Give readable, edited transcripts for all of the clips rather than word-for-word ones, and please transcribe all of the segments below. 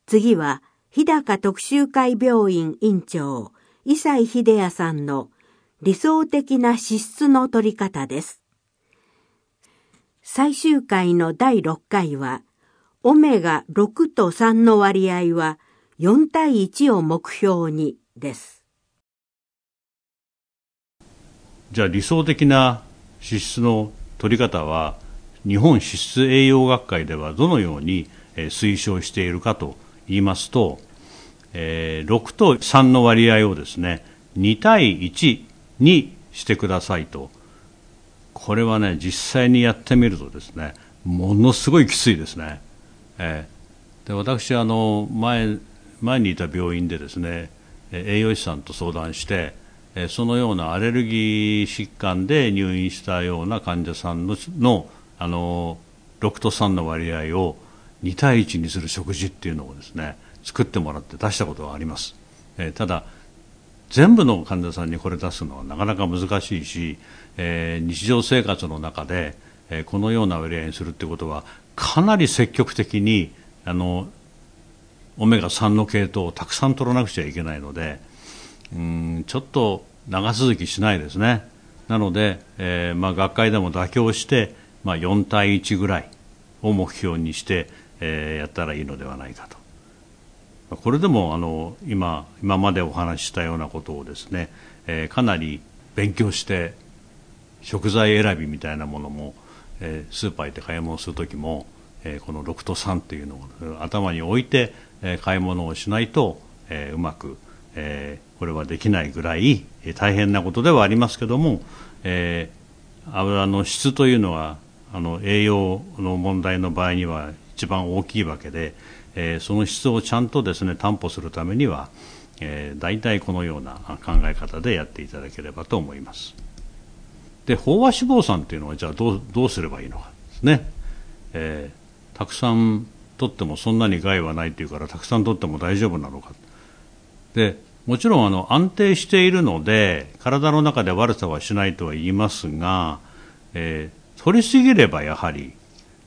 次は日高徳洲会病院院長伊西秀也さんの理想的な脂質の取り方です。最終回の第6回はオメガ6と3の割合は4対1を目標にです。 じゃあ理想的な脂質の取り方は日本脂質栄養学会ではどのように推奨しているかと言いますと、6と3の割合をですね2対1にしてくださいと。これはね実際にやってみるとですねものすごいきついですね。で私前にいた病院でですね栄養士さんと相談してそのようなアレルギー疾患で入院したような患者さんの6と3の割合を2対1にする食事っていうのをですね作ってもらって出したことがあります。ただ全部の患者さんにこれ出すのはなかなか難しいし、日常生活の中で、このような割合にするってことはかなり積極的にオメガ3の系統をたくさん取らなくちゃいけないのでちょっと長続きしないですね。なので、学会でも妥協して、4対1ぐらいを目標にして、やったらいいのではないかと。これでも今までお話ししたようなことをですね、かなり勉強して食材選びみたいなものも、スーパー行って買い物するときも、この6と3っていうのを頭に置いて、買い物をしないと、うまく、これはできないぐらい、大変なことではありますけども、油の質というのは栄養の問題の場合には一番大きいわけで、その質をちゃんとですね担保するためには、大体このような考え方でやっていただければと思います。で飽和脂肪酸というのはじゃあどうすればいいのかですね、たくさん取ってもそんなに害はないというからたくさん取っても大丈夫なのか。でもちろん安定しているので体の中で悪さはしないとは言いますが、取りすぎればやはり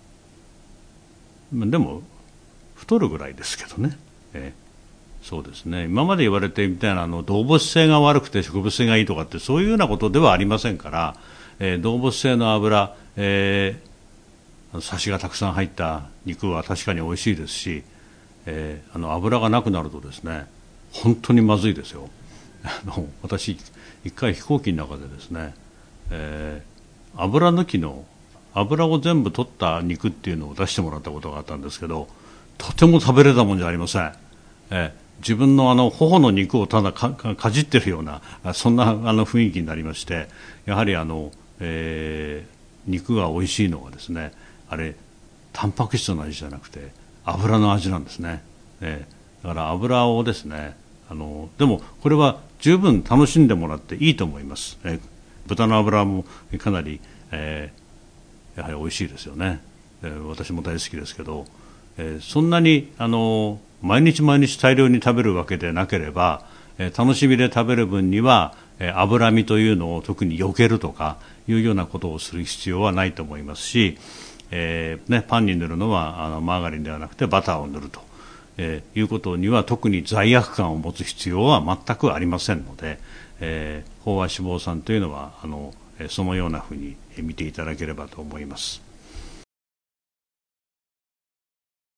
でも太るぐらいですけどね、そうですね今まで言われてみたいな動物性が悪くて植物性がいいとかってそういうようなことではありませんから、動物性の油、サシがたくさん入った肉は確かに美味しいですし、油がなくなるとですね本当にまずいですよ。私一回飛行機の中でですね、油抜きの油を全部取った肉っていうのを出してもらったことがあったんですけどとても食べれたもんじゃありません。自分の頬の肉をただ かじってるようなそんな雰囲気になりまして、やはり肉が美味しいのはですねあれタンパク質の味じゃなくて油の味なんですね。だから油をですねでもこれは十分楽しんでもらっていいと思います。豚の油もかなり、やはり美味しいですよね。私も大好きですけど、そんなに毎日大量に食べるわけでなければ、楽しみで食べる分には、脂身というのを特に避けるとかいうようなことをする必要はないと思いますし、パンに塗るのはマーガリンではなくてバターを塗ると、いうことには特に罪悪感を持つ必要は全くありませんので、飽和脂肪酸というのはそのようなふうに見ていただければと思います。